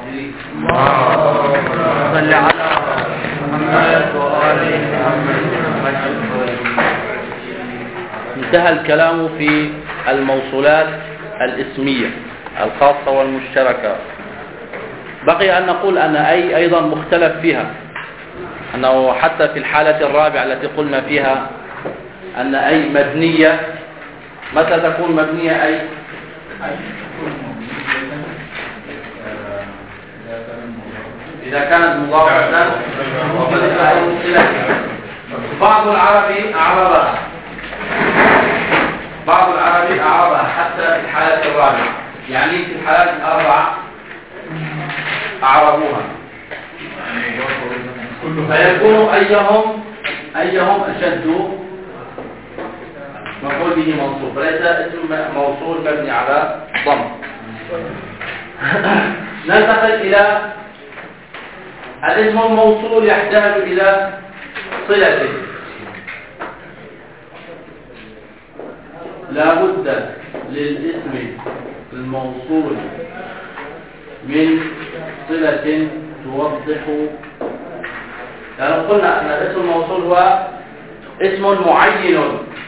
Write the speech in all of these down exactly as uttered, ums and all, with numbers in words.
الطاهرين. صل على محمد وآل محمد. انتهى الكلام في الموصولات الاسمية الخاصة والمشتركة. بقي أن نقول أن أي أيضا مختلف فيها، أنه حتى في الحالة الرابعة التي قلنا فيها أن أي مبنية، متى تكون مبنية أي؟ إذا كانت مضافة بعض العرب أعربها بعض العرب أعربها حتى في الحالة الرابعة، يعني في الحالات الأربعة أعربوها، فيكون أيهم أيهم أشد مفعول به منصوب، ليس اسم موصول مبني على ضم. ننتقل إلى الاسم الموصول يحتاج إلى صلة، لا بد للاسم الموصول من صلة توضح. يعني قلنا أن الاسم الموصول هو اسم معين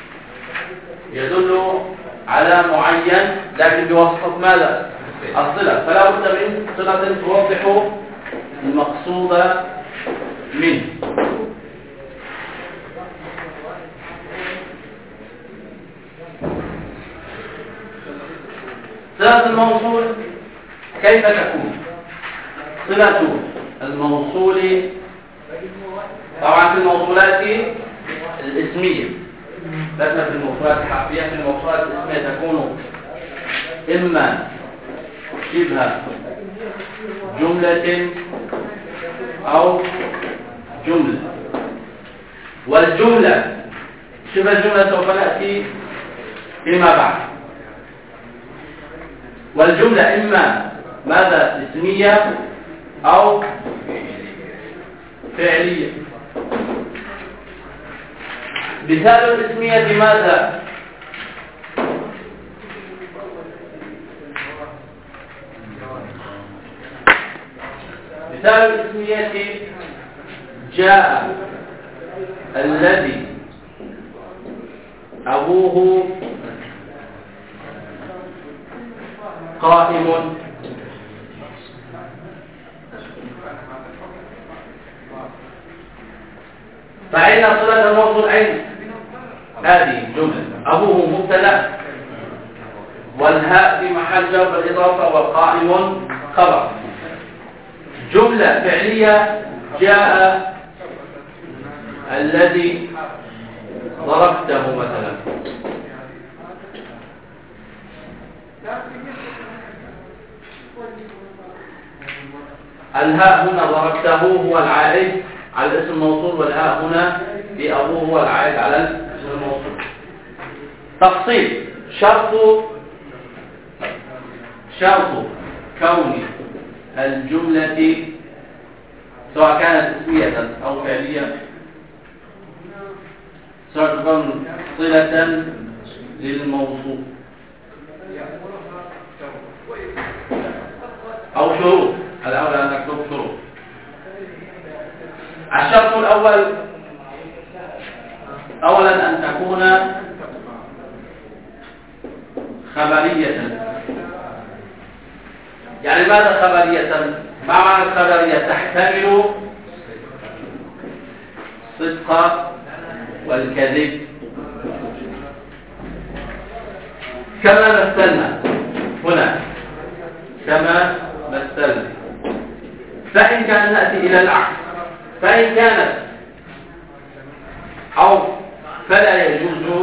يدل على معين لكن بواسطة ماذا؟ الصلة، فلا بد من صلة توضح المقصود منه. صلة الموصول كيف تكون؟ صلة الموصول طبعا في الموصولات الاسمية، ليس في الموصولات الحرفية. في الموصولات الاسمية تكون إما شبه جملة أو جملة، والجملة شبه الجملة سوف نأتي فيما بعد. والجملة إما ماذا؟ اسمية أو فعلية. مثال الاسمية ماذا؟ مثال الاسمية جاء الذي أبوه قائم، فأين صلة الموصول؟ أين هذه الجملة؟ أبوه مبتدأ والهاء في محل جر بالإضافة والقائم خبر. جملة فعلية جاء الذي ضربته مثلا، الهاء هنا ضربته هو العائد على الاسم الموصول، والهاء هنا في أبوه هو العائد على الاسم الموصول. تفصيل: شرط شرط كون الجملة سواء كانت اسمية أو فعلية، شرط كون صلة للموصول أو شروط. الأول أن نكتب شروط. الشرط الأول أولا أن تكون خبرية. يعني ماذا خبرية؟ ما معنى الخبرية؟ تحتمل الصدق والكذب كما مثلنا هنا، كما مثلنا. فإن كان نأتي إلى العكس، فإن كانت أو فلا يجوز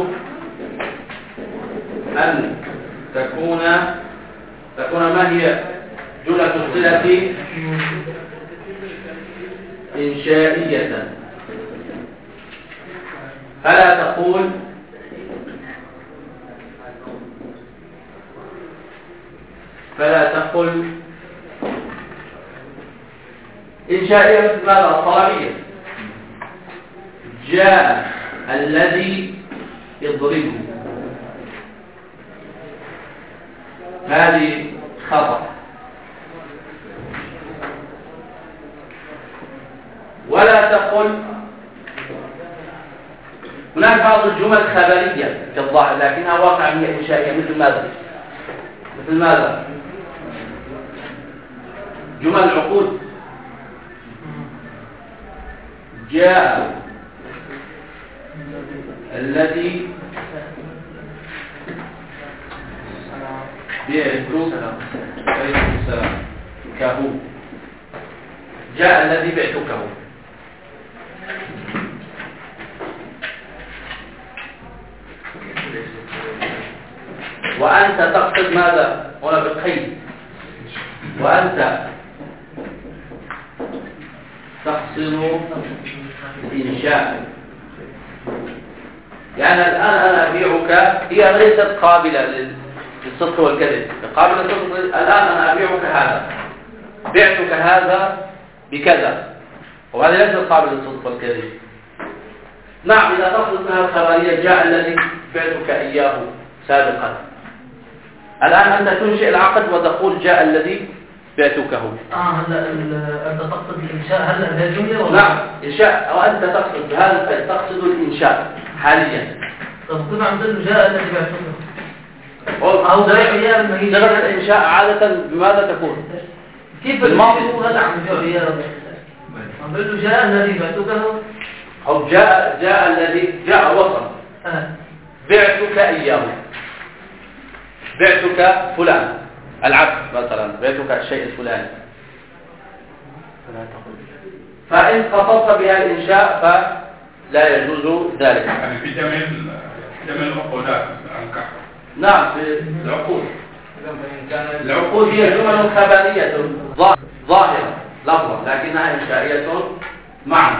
أن تكون تكون ما هي جملة الصلة إنشائية، فلا تقول فلا تقل إنشائية مثل ماذا؟ طلبية. جاء الذي يضربه، هذه خطأ. ولا تقل هناك بعض الجمل خبرية كالظاهر لكنها واقعية إنشائية مثل ماذا؟ مثل ماذا؟ جمل العقود جاء الذي بعتك كهو جاء الذي بعتكه. وأنت تقصد ماذا؟ هنا بالقيد وأنت تقصد الإنشاء يعني الآن أنا أبيعك هي ليست قابلة للصدق والكذب قابلة للصدق. الآن أنا أبيعك هذا بعتك هذا بكذا وهذا ليس قابل للصدق والكذب. نعم إذا تقصد منها الخبرية جاء الذي بعتك إياه سابقا. الآن أنت تنشئ العقد وتقول جاء الذي بعتكه. آه هلا أنت تقصد الإنشاء هلا بهذه الجملة ولا؟ نعم إنشاء أو أنت تقصد بهذا القيد تقصد الإنشاء حاليا. طب كيف عم تقول جاء الذي بعتكه؟ أو صيغة الإنشاء عادة بماذا تكون؟ كيف الماضي هذا عم يبيع إياه؟ عم بقول له جاء الذي بعتكه أو جاء جاء الذي جاء وصل آه. بعتك إياه بعتك فلان العبد مثلا بعتك الشيء الفلاني. فإن قصدت بها الإنشاء فلا يجوز ذلك. يعني في جميع جميع العقودات نعم في العقود العقود هي جمل خبرية ظاهرة لفظا لكنها إنشائية معنى.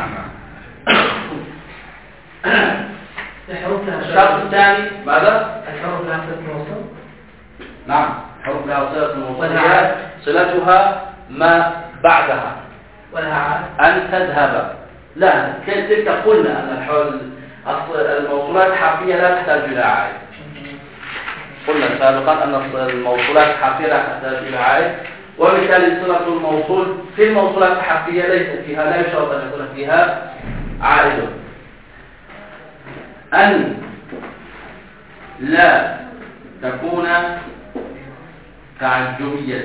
الشرط الثاني ماذا؟ الحروف لها صلة موصول. نعم حروف لها صلة موصول صلتها ما بعدها ولها أن تذهب. لا تلك قلنا أن الحول الموصولات الحرفية لا تحتاج إلى عائد. قلنا سابقا أن الموصولات الحرفية لا تحتاج إلى عائد وبالتالي صلة الموصول في الموصولات الحرفية ليست فيها لا يشترط أن يكون فيها عائد. أن لا تكون تعجبية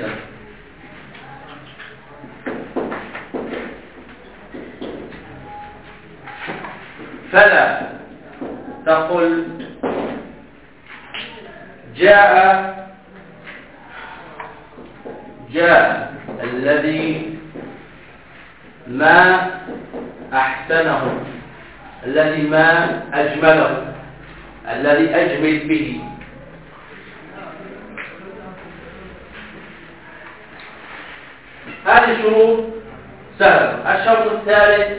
فلا تقل جاء جاء الذي ما أحسنه الذي ما أجمله الذي أجمل به. هذه شروط سهلة. الشرط الثالث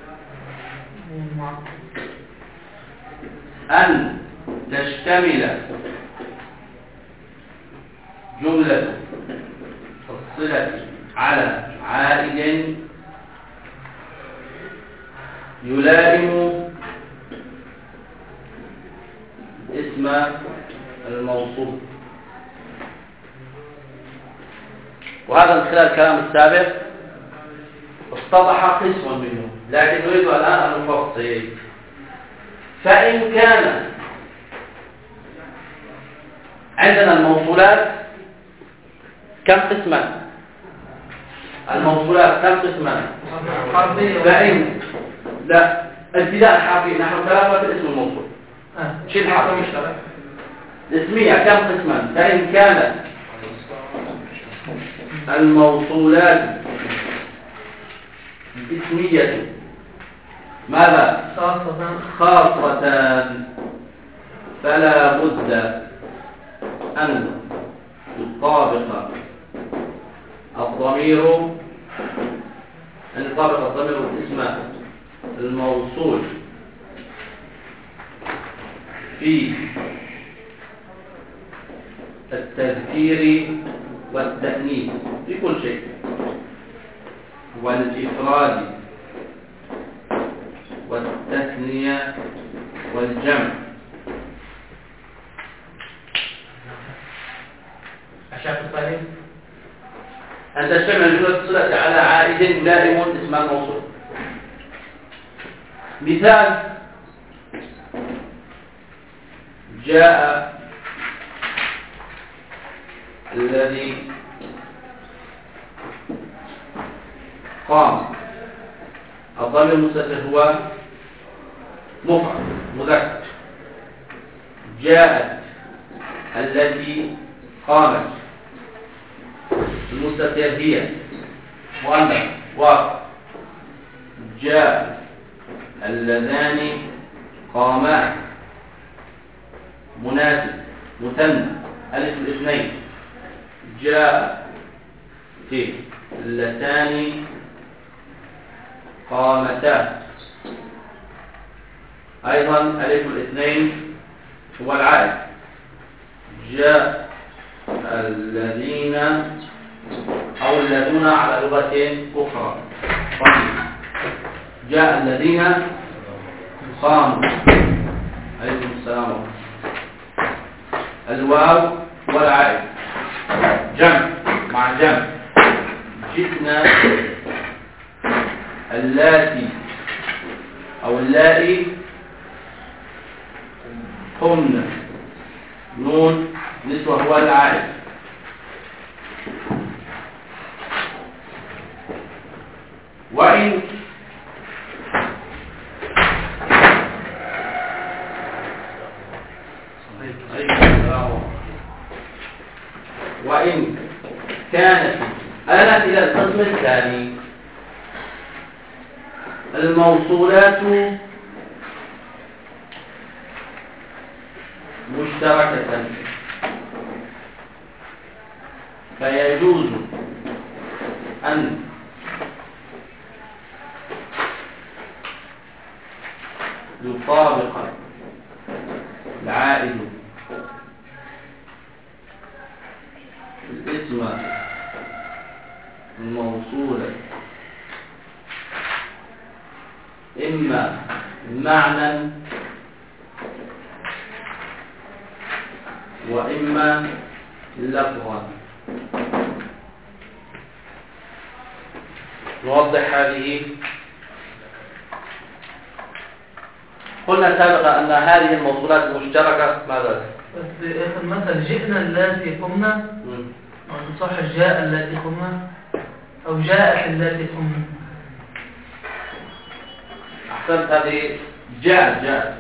أن تشتمل جملة الصلة على عائد يلائم اسم الموصول. وهذا من خلال الكلام السابق اتضح قسم منه لكن نريد الآن أن نفصل. فإن كان عندنا الموصولات كم قسما؟ الموصولات كم قسما؟ فإن لا الابتداء الحرفي نحن ثلاثة في اسم الموصول. شيء الحرفي الاسمية كم قسما؟ فإن كانت الموصولات اسمية ماذا؟ خاصة خاصة فلا بد أن يطابق الضمير أن يطابق الضمير الاسم الموصول في التذكير والتأنيث في كل شيء والإفراد والتثنية والجمع. الشرط الثالث أن تشتمل جملة الصلة على عائد دائم اسم الموصول. مثال: جاء الذي قام. الضمير المستتر هو مفرد مذكر. جاءت التي قامت، المستتر هي مؤنث واقع. جاء اللذان قاما مناسب مثنى ألف الاثنين. جاء في اللتان قامتا، أيضا ألف الاثنين هو العائد. جاء الذين أو الذين على لغة أخرى. جاء الذين قاموا. عليكم السلام. الواو والعائد جمع مع جمع. جئنا اللاتي أو اللائي قمنا. نون نسوة هو العائد. وإن وإن كانت آلت إلى القسم الثاني. الموصولات مشتركة فيجوز أن يطابق العائد الاسم الموصول إما معنى وإما لفظا. نوضح هذه. قلنا سابقا أن هذه الموصولات المشتركة ماذا؟ مثلا جئنا التي قمنا، أو تصح جاء التي قمنا، أو جاءت التي قمنا. أحسنت. هذه جاءت جاءت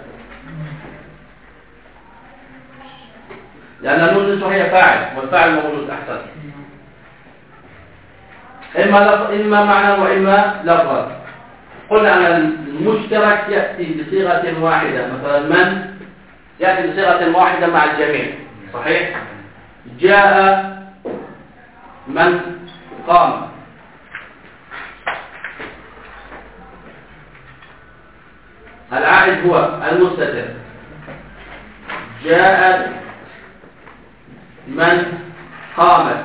لأن النون نسوة هي فاعل والفاعل موجود. أحسنت. إما لفظ إما معنى وإما لفظا. قلنا أن المشترك يأتي بصيغة واحدة. مثلا من يأتي بصيغة واحدة مع الجميع. صحيح؟ جاء من قام. العائد هو المستتر. جاءت من قامت.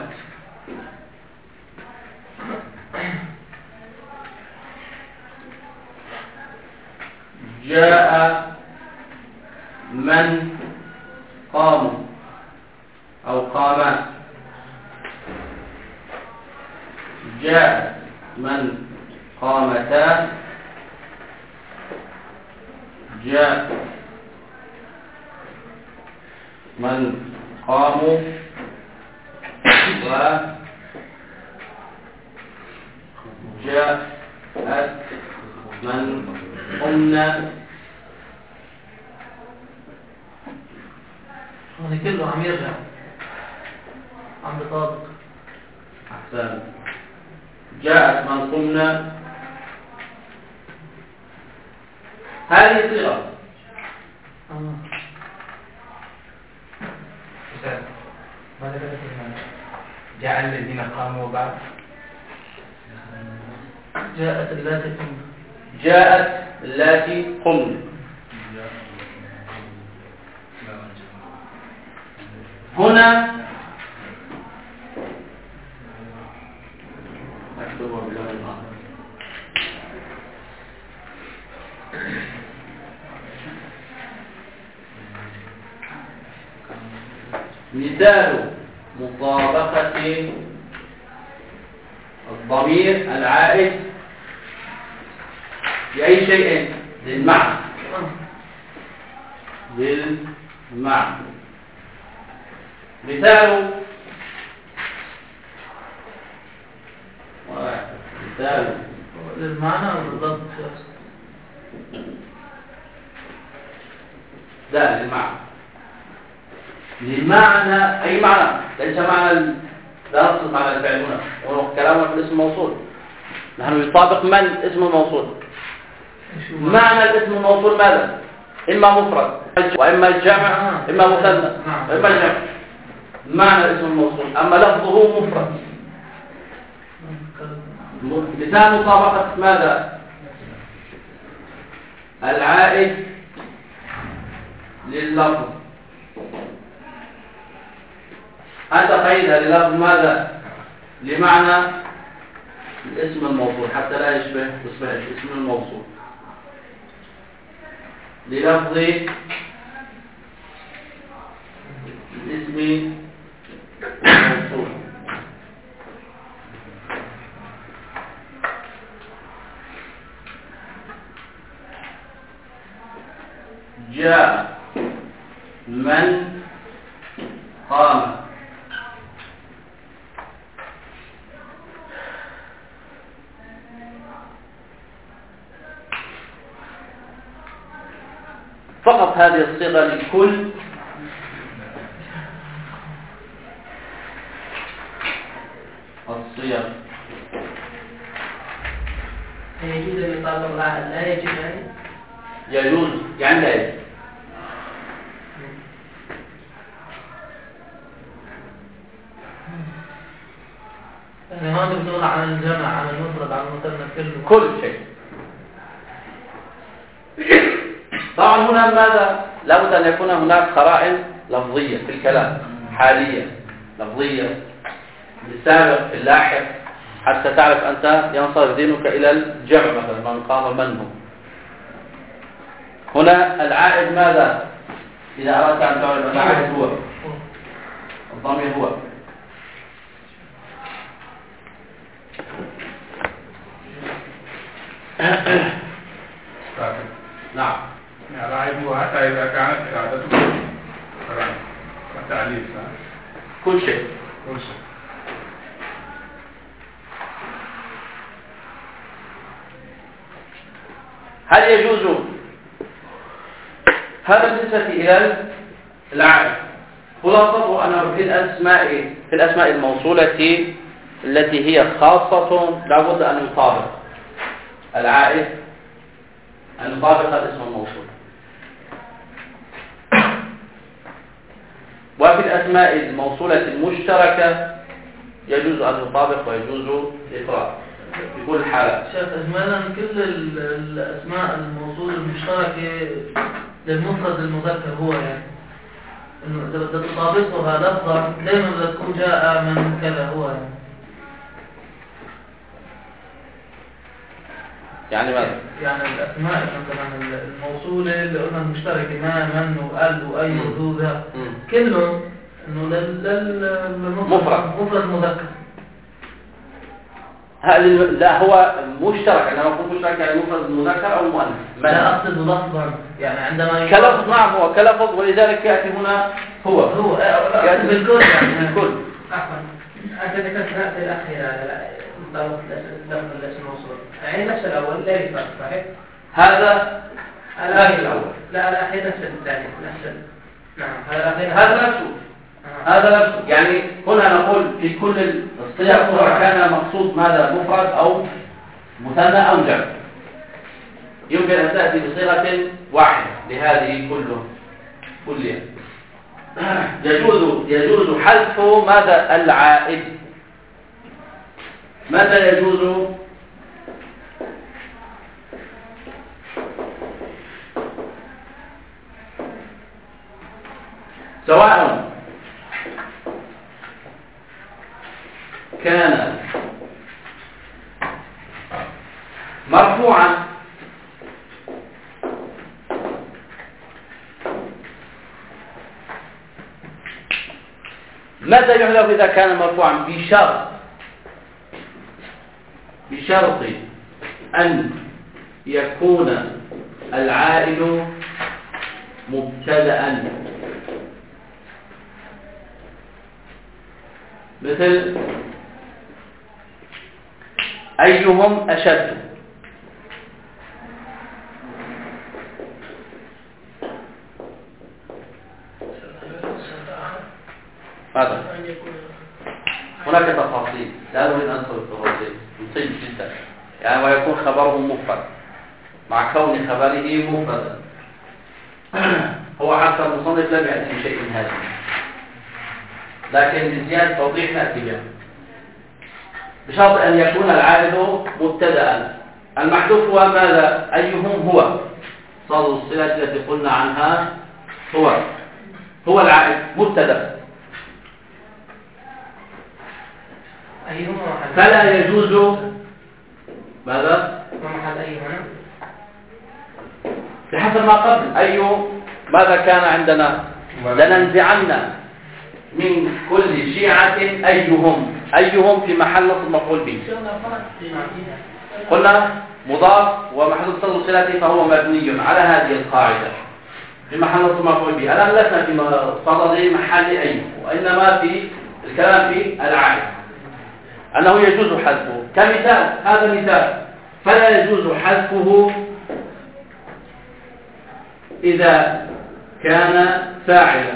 جاء من قاموا أو قاما. جاء من قامتا. جاء من قاموا وجاءت من قمنا. هذا كله عم يرجع عم بطابق. أحسن. جاءت من قمنا. هذه صيغة. ماذا كتبت المعنى؟ جاء الذين قاموا بعد. جاءت اللاتي قمنا. جاءت اللاتي قمنا. هنا أكتبها بلون الآخر. مثال مطابقة الضمير العائد لأي شيء للمعنى للمعنى. مثال مثال للمعنى بالضبط. لا للمعنى للمعنى أي معنى، ليس معنى لا نقصد معنى الفعل هنا، وكلامنا في الاسم الموصول نحن يطابق من اسم الموصول. معنى الاسم الموصول ماذا؟ إما مفرد وإما الجمع، إما مثنى وإما الجمع. معنى الاسم الموصول، أما لفظه مفرد. مثال مطابقة ماذا؟ العائد لللفظ. أنت قيدها للفظ ماذا؟ لمعنى الاسم الموصول حتى لا يشبه يصبح اسم الموصول. للفظ الاسم الموصول. جاء من قام. فقط هذه الصيغة لكل الصيغ. يجوز أن يطابق العهد لا يجب يعني؟ يجوز يعني لا يجوز. يعني هون بنقول عن الجمع عن المفرد عن المثنى كله كل شيء. طبعا هنا ماذا؟ لابد أن يكون هناك قرائن لفظية في الكلام، حالية لفظية بالسابق في اللاحق، حتى تعرف أنت ينصرف ذهنك إلى الجمع مثلا من قام من هو. هنا العائد ماذا؟ إذا أردت أن تعرف العائد هو الضمير هو. نعم. يعني العيب هو حتى إذا كانت إرادته التعليف كل شيء. كل شيء. هل يجوز هذا بالنسبة إلى العائد؟ خلاصته أنه في الأسماء في الأسماء الموصولة التي هي خاصة لابد أن يطابق العائد أن يطابق الاسم الموصول. وفي الأسماء الموصولة المشتركة يجوز أن يطابق ويجوز الإفراد في كل حالة. شيخ إجمالا كل الأسماء الموصولة المشتركة للمفرد المذكر هو يعني إنه إذا بدك تطابقها لفظا دائما بدها تكون جاء من كذا هو يعني. يعني ماذا؟ يعني الأسماء مثلا الموصولة اللي قلنا المشتركة ما من وقلب وأي وذو ذا كلهم إنه للمفرد مفرد مذكر. لا هو مشترك، أنا أقول مشترك يعني مفرد مذكر أو مؤنث. لا أقصد لفظا يعني عندما كلفظ. نعم هو كلفظ، ولذلك يأتي هنا هو هو يأتي بالكل يعني بالكل. عفوا أنت ذكرت في الأخيرة ضرب لفظ الاسم الموصول يعني نفس الأول لا يفرق صحيح؟ هذا لا الأول لا الأخير نفس الثاني نفس نعم هذا الأخير هذا نفسه هذا نفسه يعني هنا نقول في كل الصيغ سواء كان مقصود ماذا مفرد أو مثنى أو جمع يمكن أن تأتي بصيغة واحدة لهذه كله كلها. يجوز يجوز حذف ماذا العائد. متى يجوز؟ سواء كان مرفوعا ماذا يحذف إذا كان مرفوعا؟ بشرط بشرط أن يكون العائد مبتدأ، مثل أيهم أشد. هذا هناك تفاصيل لا نريد أن ندخل التفاصيل مصيب جدا يعني، ويكون خبره مفرد مع كون خبره مفردا. هو حتى المصنف لم يأتي بشيء من هذا، لكن بزيادة توضيح نأتي به بشرط أن يكون العائد مبتدأ. المحذوف هو ماذا؟ أيهم هو صاد الصلة التي قلنا عنها هو هو العائد مبتدأ، فلا يجوز ماذا؟ بحسب ما قبل. أي ماذا كان عندنا؟ لننزعن من كل شيعة أيهم. أيهم في محل نصب مفعول به. قلنا مضاف ومحذوف صدر صلته فهو مبني على هذه القاعدة في محل نصب مفعول به. الآن لسنا في صدر محل أيهم، وإنما في الكلام في العائد أنه يجوز حذفه. كمثال هذا مثال، فلا يجوز حذفه إذا كان فاعلا،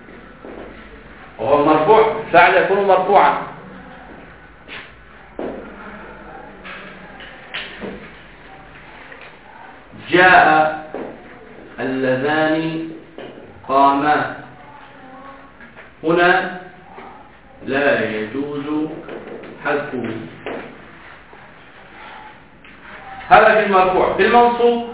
وهو مرفوع، فاعل يكون مرفوعا. جاء اللذان قاما، هنا لا يجوز حذفه. هذا في المرفوع. في المنصوب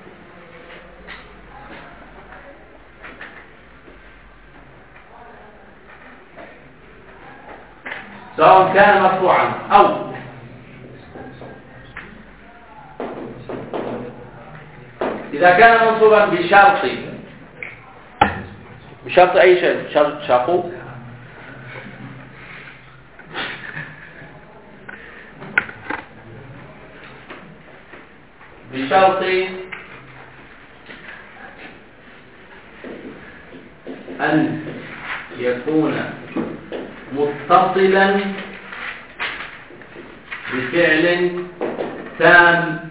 سواء كان مرفوعا أو إذا كان منصوبا بشرط بشرط أي شيء، شرط شاقو بشرط أن يكون متصلا بفعل تام،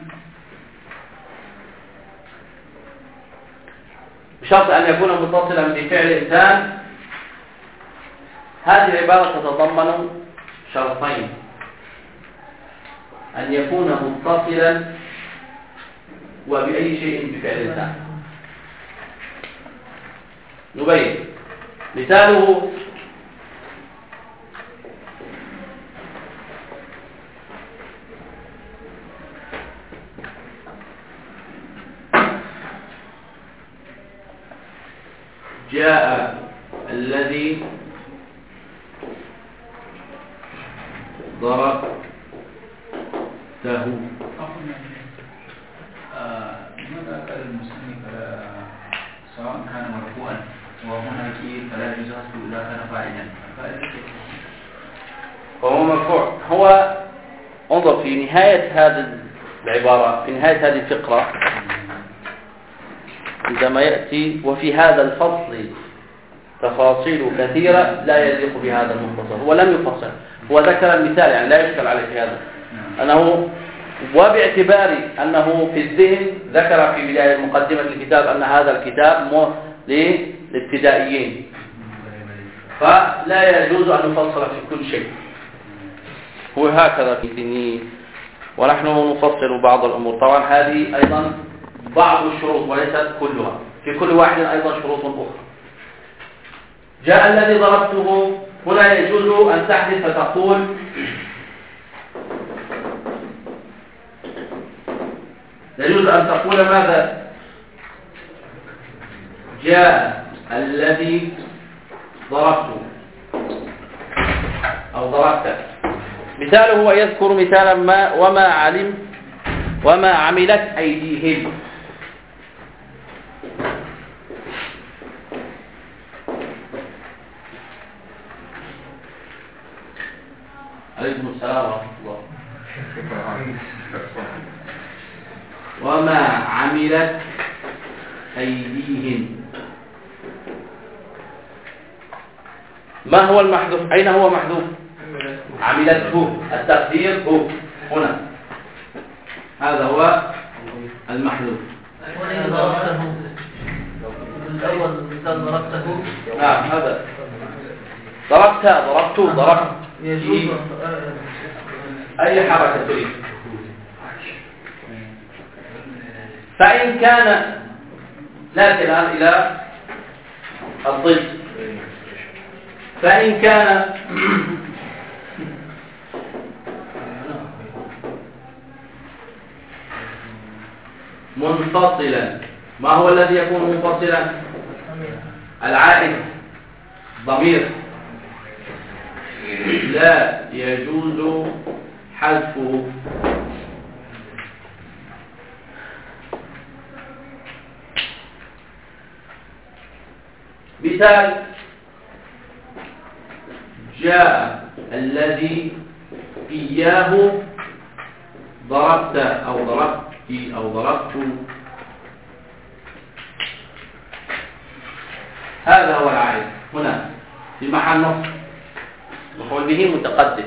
بشرط أن يكون متصلا بفعل تام. هذه العبارة تتضمن شرطين: أن يكون متصلا وبأي شيء بفعل تام. نبين مثاله: جاء الذي ضربته. لماذا قال المسلم سواء كان مرفوعا وهنا فلا يجوز حذفه إذا كان فاعلا؟ وهو مرفوع. هو انظر في نهاية هذه العبارة، في نهاية هذه الفقرة عندما يأتي: وفي هذا الفصل تفاصيل كثيرة لا يليق بهذا المختصر. هو لم يفصل، هو ذكر المثال، يعني لا يشكل عليه في هذا أنه، وباعتبار أنه في الذهن ذكر في بداية مقدمة الكتاب أن هذا الكتاب للابتدائيين، فلا يجوز أن نفصل في كل شيء. هو هكذا في الدين، ونحن نفصل بعض الأمور. طبعا هذه أيضا بعض الشروط وليست كلها، في كل واحد أيضا شروط أخرى. جاء الذي ضربته، هنا يجوز أن تحذف فتقول: يجوز أن تقول ماذا؟ جاء الذي ضربته أو ضربته. مثاله هو يذكر مثالا: ما وما علم وما عملت أيديهم. عليكم السلام ورحمة الله. وما عملت أيديهن. ما هو المحذوف؟ أين هو محذوف؟ عملته. التقدير هو هنا، هذا هو المحذوف. الأول مثال ضربته. نعم هذا ضربت ضربت ضربت يجوز أي حركة تريد. فإن كان نأتي الآن إلى الضد. فإن كان منفصلا، ما هو الذي يكون منفصلا؟ العائد ضمير لا يجوز حذفه. مثال: جاء الذي إياه ضربت أو ضربت أو ضربت. هذا هو العائد هنا في محل نصب مفعول به متقدم.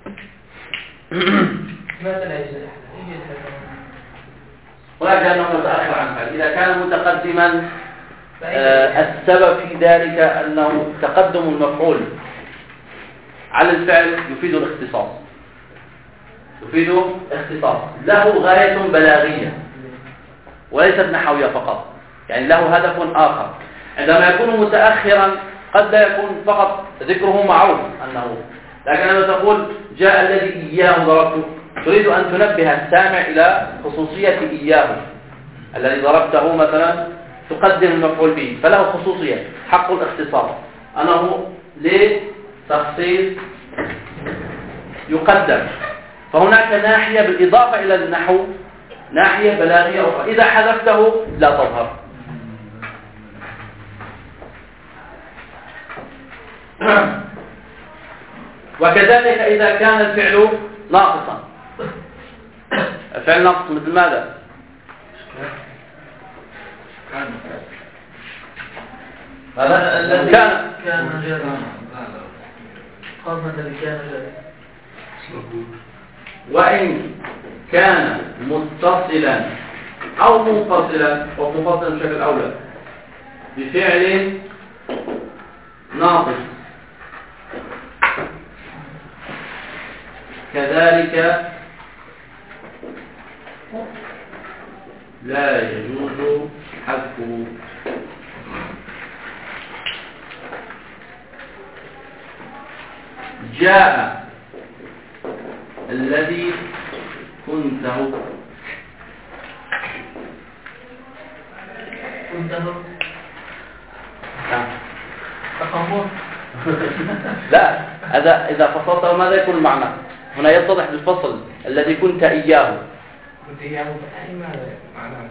هناك أنه متأخر عن فعل. إذا كان متقدما آه السبب في ذلك أنه تقدم المفعول على الفعل يفيد الاختصاص، يفيد اختصاص له غاية بلاغية وليست نحوية فقط، يعني له هدف آخر. عندما يكون متأخرا قد لا يكون فقط ذكره معروف أنه، لكن لما تقول جاء الذي إياه ضربته تريد أن تنبه السامع إلى خصوصية إياه الذي ضربته مثلا، تقدم المفعول به فله خصوصية حق الاختصاص أنه لتخصيص يقدم. فهناك ناحية بالإضافة إلى النحو ناحية بلاغية أخرى، إذا حذفته لا تظهر. وكذلك إذا كان الفعل ناقصا. الفعل ناقص مثل ماذا؟ هذا الذي كان كان جارا قام الذي كان جارا. وإن كان متصلا أو منفصلا، ومنفصلا بشكل أولى بفعل ناقص كذلك لا يجوز حذفه. جاء الذي كنته كنته نعم. تخمر. لا، هذا إذا فصلته ماذا يكون المعنى؟ هنا يتضح بالفصل الذي كنت إياه. كنت إياه أي ماذا معناه؟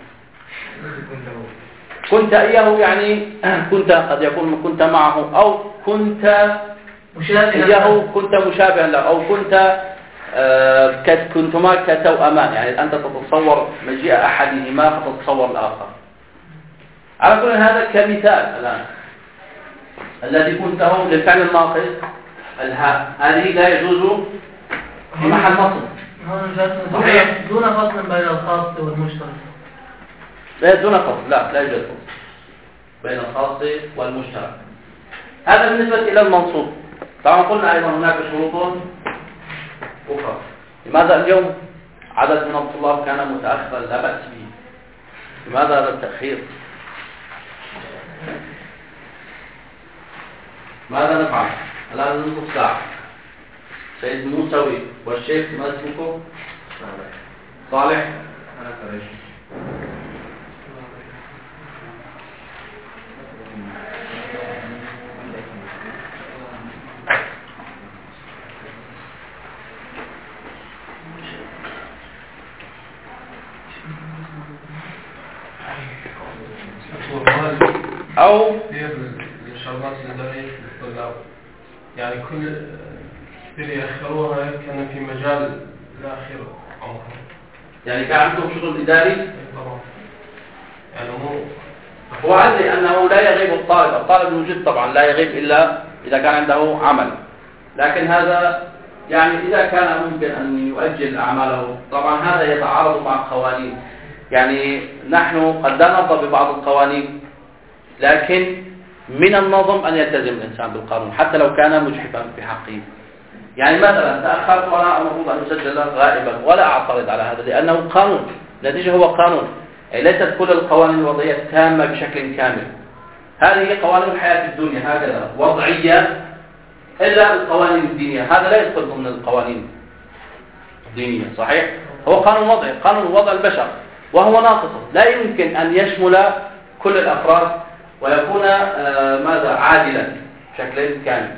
كنت إياه يعني كنت قد يكون كنت معه، أو كنت مشابها إياه كنت مشابها له، أو كنت آه كنتما كتوأمان، يعني أنت تتصور مجيء أحدهما فتتصور الآخر. على كل هذا كمثال الآن الذي كنته للفعل الناقص الهاء، هذه لا يجوز في محل نصب. صحيح دون فصل بين الخاص والمشترك. لا دون فصل، لا لا يوجد فصل بين الخاص والمشترك. هذا بالنسبة إلى المنصوب. طبعا قلنا أيضا هناك شروط أخرى. لماذا اليوم عدد من الطلاب كان متأخرا؟ لا بأس به. لماذا هذا التأخير؟ ماذا نفعل؟ الآن نصف ساعة. سيد موسوي والشيخ ما اسمكم؟ صالح. أنا فريش. أو الشربات الإدارية للطلاب، يعني كل اللي يأخروها كان في مجال الآخر عمرهم. يعني كان عندهم شغل إداري؟ طبعا. يعني مو هو عندي أنه لا يغيب الطالب، الطالب موجود طبعا لا يغيب إلا إذا كان عنده عمل، لكن هذا يعني إذا كان ممكن أن يؤجل أعماله طبعا هذا يتعارض مع القوانين. يعني نحن قد لا نرضى ببعض القوانين، لكن من النظم أن يلتزم الإنسان بالقانون حتى لو كان مجحفا في حقه. يعني مثلا تأخرت وأنا المفروض أن أسجل غائبا ولا أعترض على هذا لأنه قانون، النتيجة هو قانون. أي ليست كل القوانين الوضعية تامة بشكل كامل، هذه قوانين الحياة الدنيا هكذا وضعية، إلا القوانين الدينية هذا لا يدخل ضمن القوانين الدينية. صحيح؟ هو قانون وضعي، قانون وضع البشر، وهو ناقص لا يمكن أن يشمل كل الأفراد ويكون آه ماذا عادلا بشكل كامل.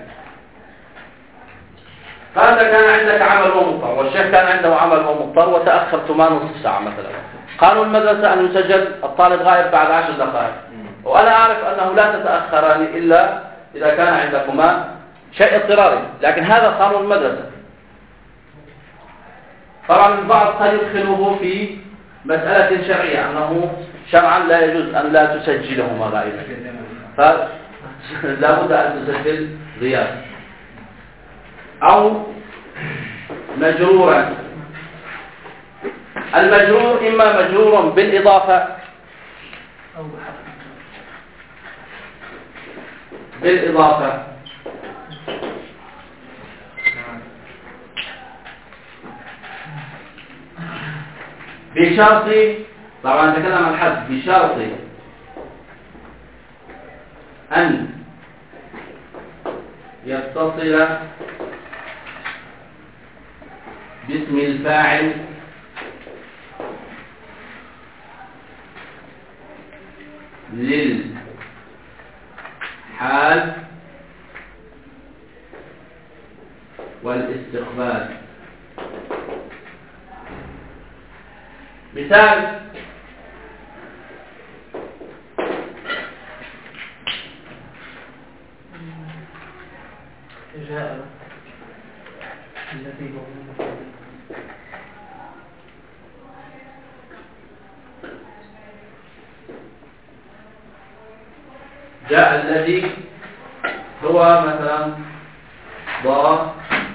فأنت كان عندك عمل ومضطر والشيخ كان عنده عمل ومضطر وتأخرت ما نصف ساعة مثلا، قانون المدرسة أن يسجل الطالب غائب بعد عشر دقائق، وأنا أعرف أنه لا تتأخران إلا إذا كان عندكما شيء اضطراري، لكن هذا قانون المدرسة. طبعا البعض قد يدخله في مسألة شرعية أنه شرعا لا يجوز أن لا تسجلهما غائبا، فلا بد أن تسجل غياب. أو مجرورا، المجرور إما مجرور بالإضافة بالإضافة بشرط، طبعا نتكلم عن الحد، بشرط أن يتصل باسم الفاعل للحال والاستقبال. مثال: جاء الذي جاء الذي هو مثلا ضربه،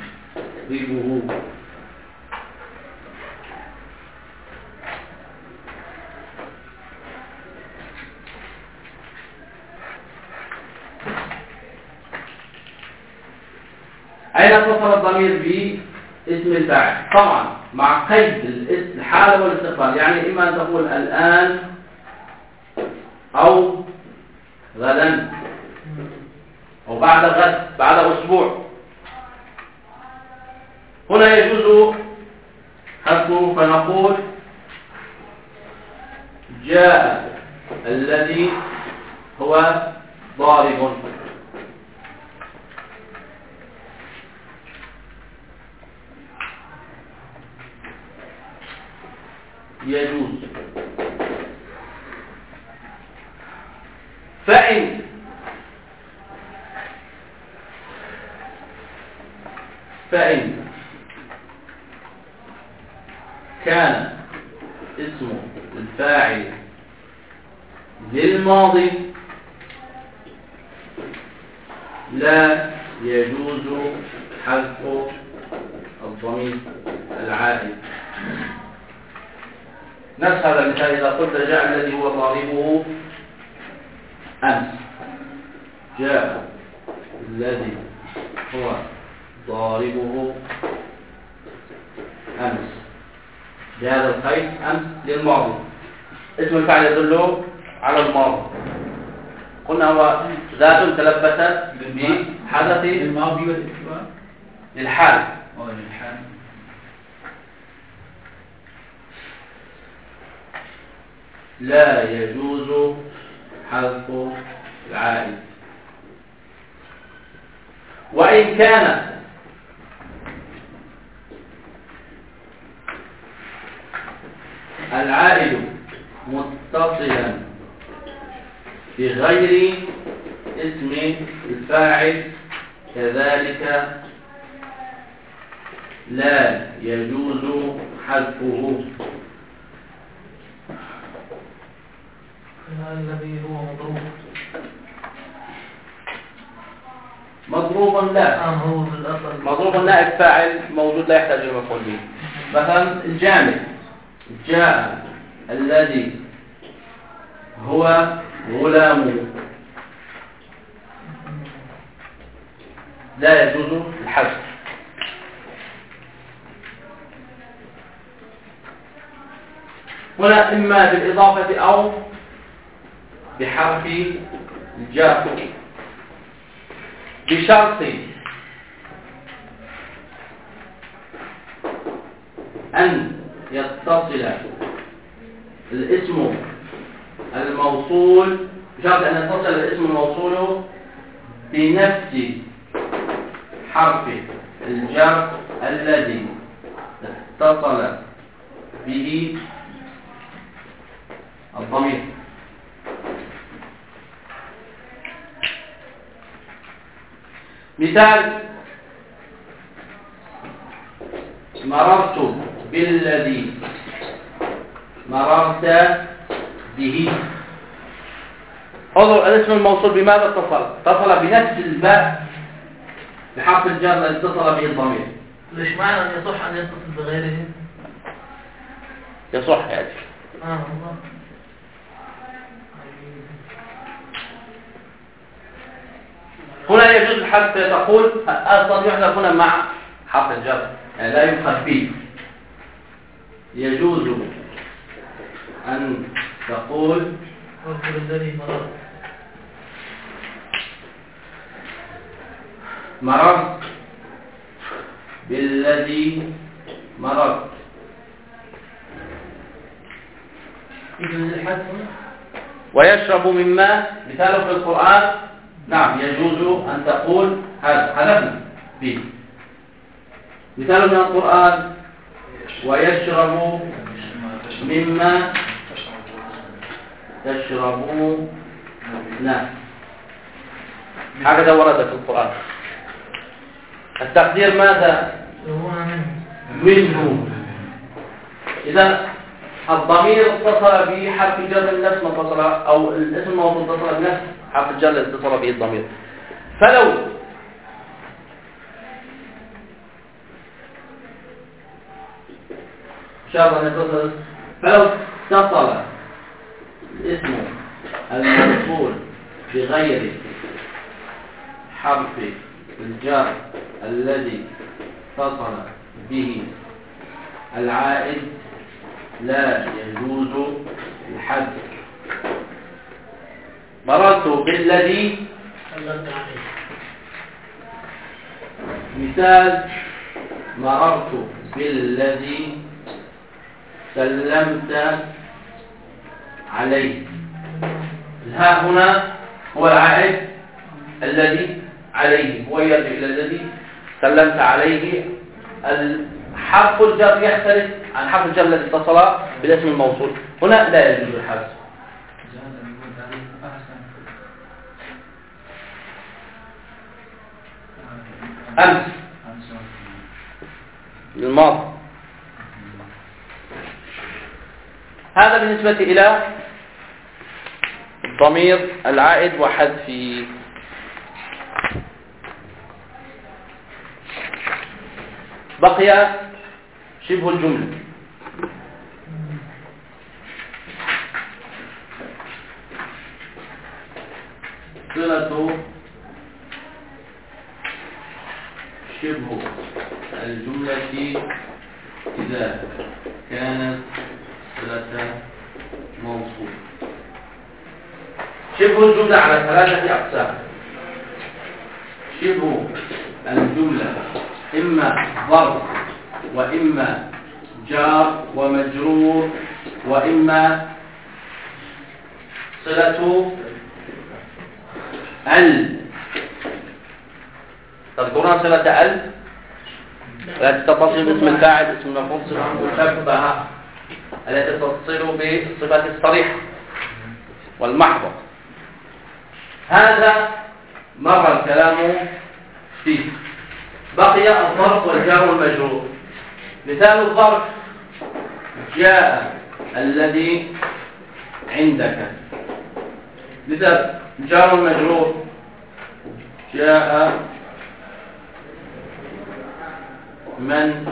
أين اتصل الضمير باسم الفاعل؟ طبعا مع قيد الحال والاستقبال، يعني إما أن تقول الآن أو غدا أو بعد غد، بعد أسبوع. هنا يجوز حذفه فنقول جاء الذي هو ضارب. يجوز. فإن فإن كان اسم الفاعل للماضي لا يجوز حذف الضمير العائد. نفس هذا المثال: إذا قلت جاء الذي هو ضاربه أمس، جاء الذي هو ضاربه أمس، بهذا القيد أمس للماضي، اسم الفاعل يدل على الماضي. قلنا هو ذات تلبست بحدث الماضي والاستقبال للحال. أو للحال. لا يجوز حذف العائد. وإن كان العائد متصلا بغير اسم الفاعل كذلك لا يجوز حذفه. الذي هو مضروب لا آه هو في الأصل مضروب نائب فاعل موجود لا يحتاج إلى مفعول به. مثلا الجامد جاء الذي هو غلام لا يجوز الحذف. هنا إما بالإضافة أو بحرف الجر بشرط أن يتصل الاسم الموصول بشرط أن يتصل الاسم الموصول بنفس حرف الجر الذي اتصل به الضمير. مثال مررت بالذي مررت به. انظر الاسم الموصول بماذا اتصل؟ اتصل بنفس الباء بحرف الجر الذي اتصل به الضمير. ليش معنى أن يصح أن يتصل بغيره؟ يصح يعني آه الله. هنا يجوز الحذف. تقول أصلا يحذف هنا مع حرف الجر يعني لا يؤخذ به. يجوز أن تقول واذكر الذي مررت مررت بالذي مررت. يجوز الحذف ويشرب من ماء. مثاله في القرآن نعم يجوز أن تقول هذا حذفنا به. مثال من القرآن ويشرب مما تشربون هكذا ورد في القرآن. التقدير ماذا؟ منه. إذا الضمير اتصل بحرف جر الاسم اتصل أو الاسم الموصول اتصل بنفس حرف الجر الذي اتصل به الضمير. فلو شرط يتصل فلو اتصل الاسم الموصول بغير حرف الجر الذي اتصل به العائد لا يجوز الحذف. مررت بالذي مثال مررت بالذي سلمت عليه. الهاء هنا هو العائد الذي عليه هو يرجع إلى الذي سلمت عليه. حرف الجر يختلف عن حرف الجر الذي اتصل بالاسم الموصول. هنا لا يجوز الحذف. أمس للماضي. هذا بالنسبة إلى الضمير العائد وحذفه. بقي شبه الجملة. صلة شبه الجملة إذا كانت صلة موصول. شبه الجملة على ثلاثة أقسام. شبه الجملة إما ظرف وإما جار ومجرور وإما صلة ال. تذكرون صلة ال التي تتصل باسم الفاعل اسم المفعول صفة مشبهة التي تتصل بالصفة الصريحة والمحضة. هذا مر الكلام فيه. بقي الظرف والجار والمجرور. مثال الظرف جاء الذي عندك. مثال جار والمجرور جاء من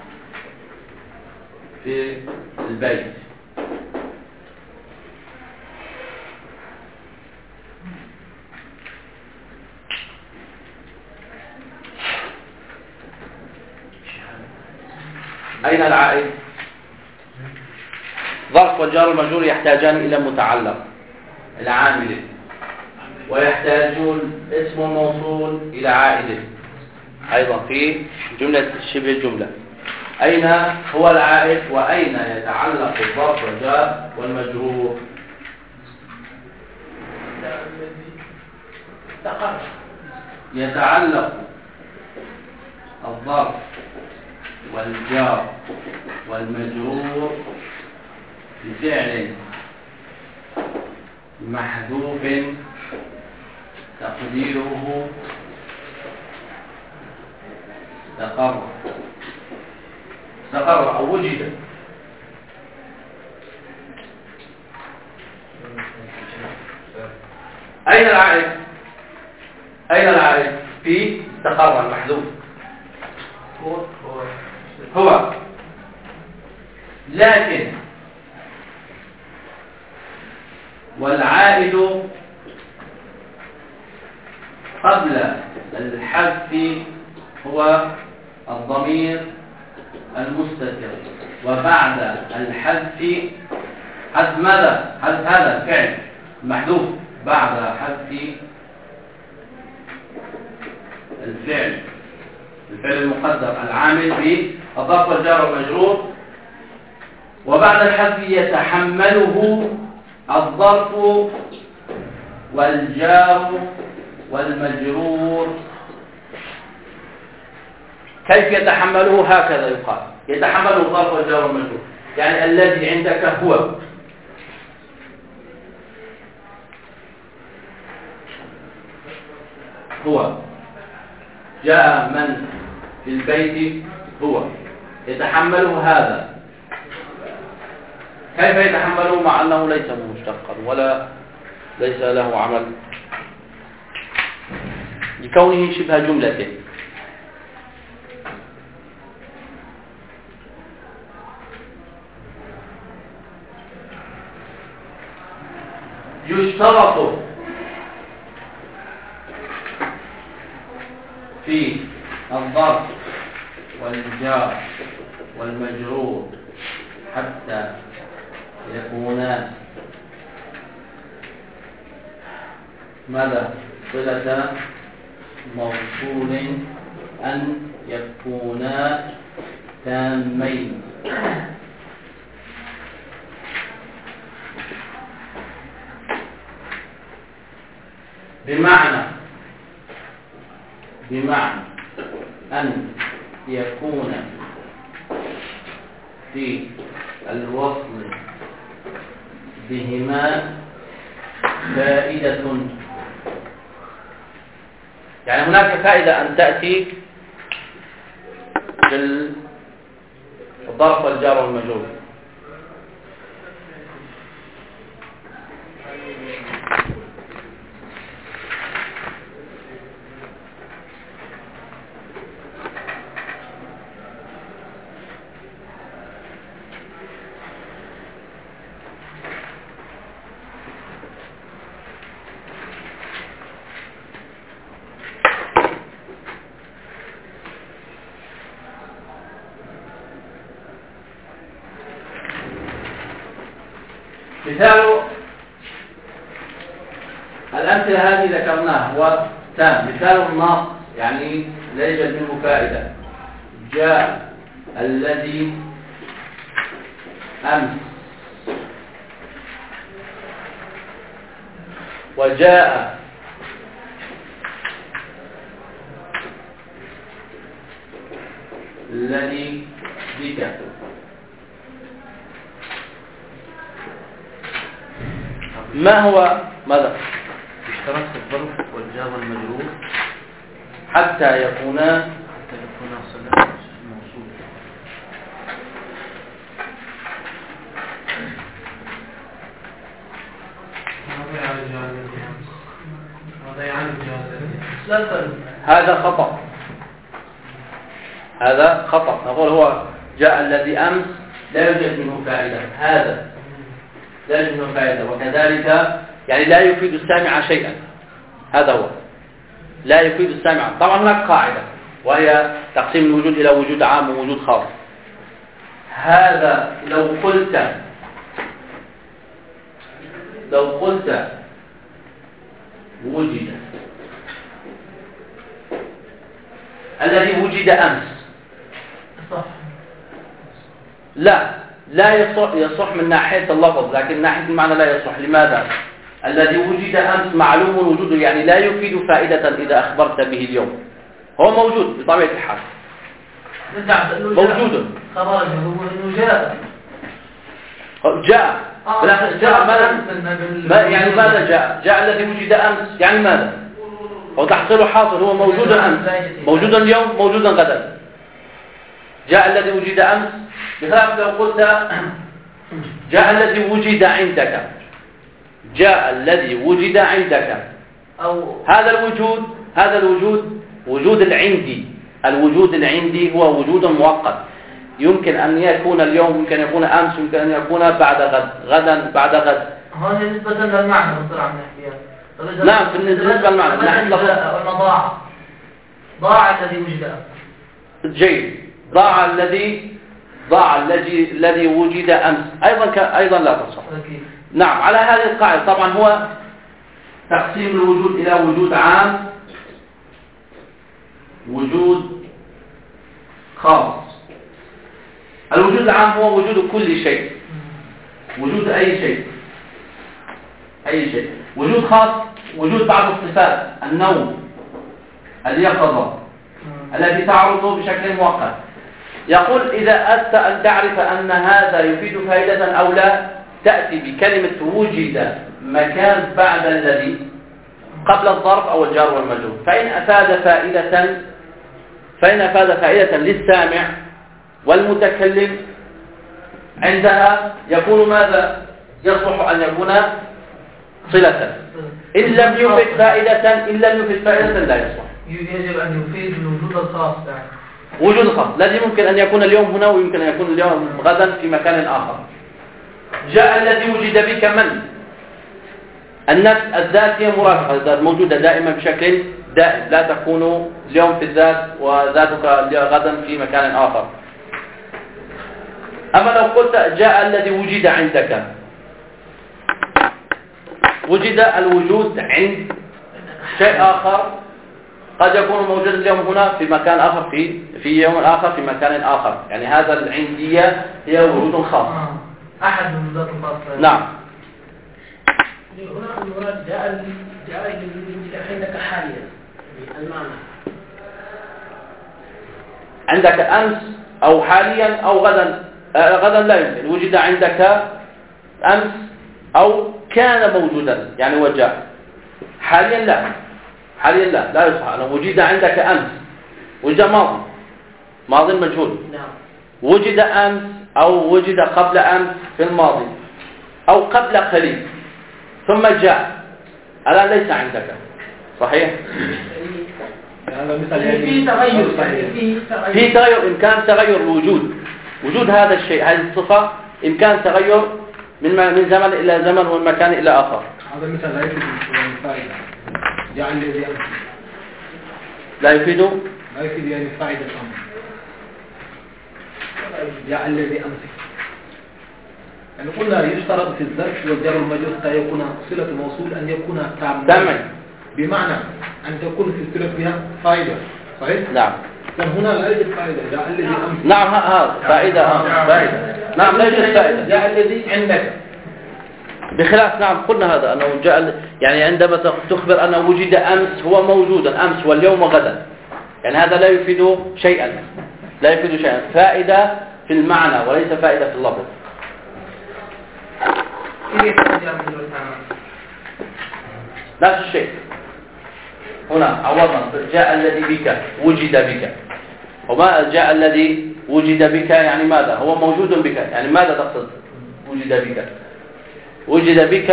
في البيت. أين العائد؟ ظرف والجار والمجرور يحتاجان إلى متعلق العامل، ويحتاجون اسم موصول إلى عائد أيضا في جملة شبه الجملة. أين هو العائد وأين يتعلق الظرف والجار والمجرور؟ يتعلق الظرف والجار والمجرور بفعل محذوف تقديره استقر استقر أو وجد. أين العائد؟ أين العائد؟ في استقر المحذوف هو هو هو، لكن والعائد قبل الحذف هو الضمير المستتر، وبعد الحذف حذف ماذا؟ حذف هذا الفعل المحذوف بعد حذف الفعل الفعل المقدر العامل بالظرف والجار والمجرور، وبعد الحذف يتحمله الظرف والجار والمجرور. كيف يتحمله؟ هكذا يقال: يتحمله الظرف والجار والمجرور، يعني الذي عندك هو هو جاء من في البيت هو يتحمله هذا. كيف يتحمله مع أنه ليس مشتقا ولا ليس له عمل لكونه شبه جملة؟ يشترط في الظرف والجار والمجرور حتى يكونا ماذا؟ صلة موصول أن يكونا تامين. بمعنى بمعنى أن يكون في الوصل بهما فائدة، يعني هناك فائدة أن تأتي بالظرف والجار والمجرور. مثال الأمثلة هذه ذكرناها هو تام. مثال ناقص يعني لا يوجد منه فائدة: جاء الذي أمس، وجاء الذي بك. ما هو ماذا؟ اشترط الظرف والجار والمجرور حتى يكونا حتى يكونا صلة موصول. هذا خطأ، هذا خطأ. نقول هو جاء الذي أمس لا يوجد منه فائدة، هذا لا يوجد منه فائدة، وكذلك يعني لا يفيد السامع شيئا، هذا هو لا يفيد السامع. طبعا هناك قاعدة وهي تقسيم الوجود إلى وجود عام ووجود خاص. هذا لو قلت لو قلت وجد الذي وجد أمس صح. لا لا يصح, يصح من ناحية اللفظ، لكن من ناحية المعنى لا يصح. لماذا؟ الذي وجد أمس معلوم وجوده، يعني لا يفيد فائدة إذا أخبرت به اليوم. هو موجود بطبيعة الحال، موجود خبر هو إنه جاء جاء بالعكس جاء ماذا؟ يعني ماذا جاء؟ جاء الذي وجد أمس، يعني ماذا؟ هو تحصيل حاصل، هو موجودا أمس، موجودا اليوم، موجودا غدا. جاء الذي وجد أمس، بخلاف لو قلت جاء الذي وجد عندك، جاء الذي وجد عندك، أو هذا الوجود هذا الوجود وجود العندي. الوجود العندي هو وجود مؤقت، يمكن أن يكون اليوم، يمكن أن يكون أمس، يمكن أن يكون بعد غد، غدا بعد غد. هذه نسبة للمعنى بصراحة عم نحكيها. نعم بالنسبة للمعنى من ناحية اللفظ. ضاع ضاع الذي وجد. جيد. ضاع الذي ضاع الذي الذي وجد أمس أيضا ك... أيضا لا تصح. نعم على هذه القاعدة. طبعا هو تقسيم الوجود إلى وجود عام وجود خاص. الوجود العام هو وجود كل شيء، وجود أي شيء أي شيء. وجود خاص وجود بعض الصفات، النوم، اليقظة التي تعرض بشكل مؤقت. يقول إذا أردت أن تعرف أن هذا يفيد فائدة أو لا، تأتي بكلمة وجد مكان بعد الذي قبل الظرف أو الجار والمجرور. فإن أفاد فائدة فإن أفاد فائدة للسامع والمتكلم عندها يكون ماذا؟ يصلح أن يكون صلة. إن لم يفد فائدة إن لم يفد فائدة لا يصلح. يجب أن يفيد الوجود الخاص يعني. وجود خاص الذي ممكن أن يكون اليوم هنا ويمكن أن يكون اليوم غدا في مكان آخر. جاء الذي وجد بك من؟ النفس الذات هي مرافقة، الذات موجودة دائما بشكل دائم، لا تكون اليوم في الذات وذاتك غدا في مكان آخر. أما لو قلت جاء الذي وجد عندك، وجد الوجود عند شيء آخر، قد يكون موجود اليوم هنا في مكان آخر في في يوم آخر في مكان آخر. يعني هذا العندية هي وجود خاص. أحد من الوجودات الخاصة. نعم. هنا المراد جاء جاء الذي عندك حاليا المعنى. عندك أمس أو حاليا أو غدا. آه غدا لا يمكن. وجد عندك أمس أو كان موجودا يعني وجاء. حاليا لا، حاليا لا لا يصح. لو وجد عندك أمس، وجد ماضي، ماضي مجهول. نعم. وجد أمس أو وجد قبل أمس في الماضي أو قبل قليل ثم جاء، الآن ليس عندك. صحيح؟ في تغير في تغير إمكان تغير الوجود، وجود هذا الشيء، هذه الصفة إمكان تغير من من زمن إلى زمن ومن مكان إلى آخر. هذا مثال لا يفيد الفائدة. جاء الذي أمس لا يفيد لا يفيد يعني فائدة الأمر. جاء الذي أمس يعني قلنا يشترط في الظرف والجر والمجرور حتى يكون صلة الموصول أن يكون تاما، بمعنى أن تكون في الصلة بها فائدة. صحيح؟ نعم. هنا لا يوجد فائدة. جاء الذي أمس. نعم هذا فائدة. آه. فائدة. نعم لا يوجد فائدة. جاء الذي عندك. بخلاف نعم قلنا هذا أنه جاء يعني عندما تخبر أنه وجد أمس هو موجودا أمس واليوم وغدا، يعني هذا لا يفيد شيئا، لا يفيد شيئا. فائدة في المعنى وليس فائدة في اللفظ. نفس الشيء هنا عوضنا جاء الذي بك وجد بك. وما جاء الذي وجد بك يعني ماذا؟ هو موجود بك، يعني ماذا تقصد وجد بك؟ وجد بك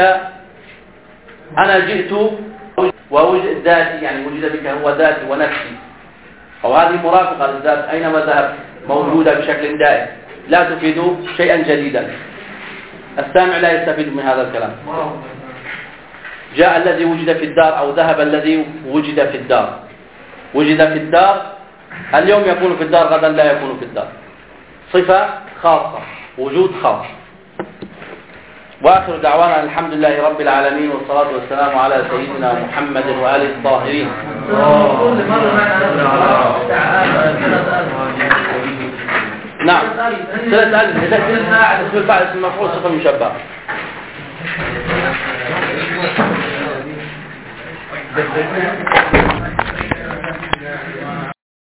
أنا جئت ووجد ذاتي، يعني وجد بك هو ذاتي ونفسي. أو هذه مرافقة للذات أينما ذهب موجودة بشكل دائم لا تفيد شيئا جديدا. السامع لا يستفيد من هذا الكلام. جاء الذي وجد في الدار أو ذهب الذي وجد في الدار. وجد في الدار اليوم يكون في الدار غدا لا يكون في الدار. صفة خاصة، وجود خاص. وآخر دعوانا الحمد لله رب العالمين والصلاة والسلام على سيدنا محمد وآله الطاهرين. نعم ثلاث ألف اسم الفاعل اسم المفعول صفة مشبهة.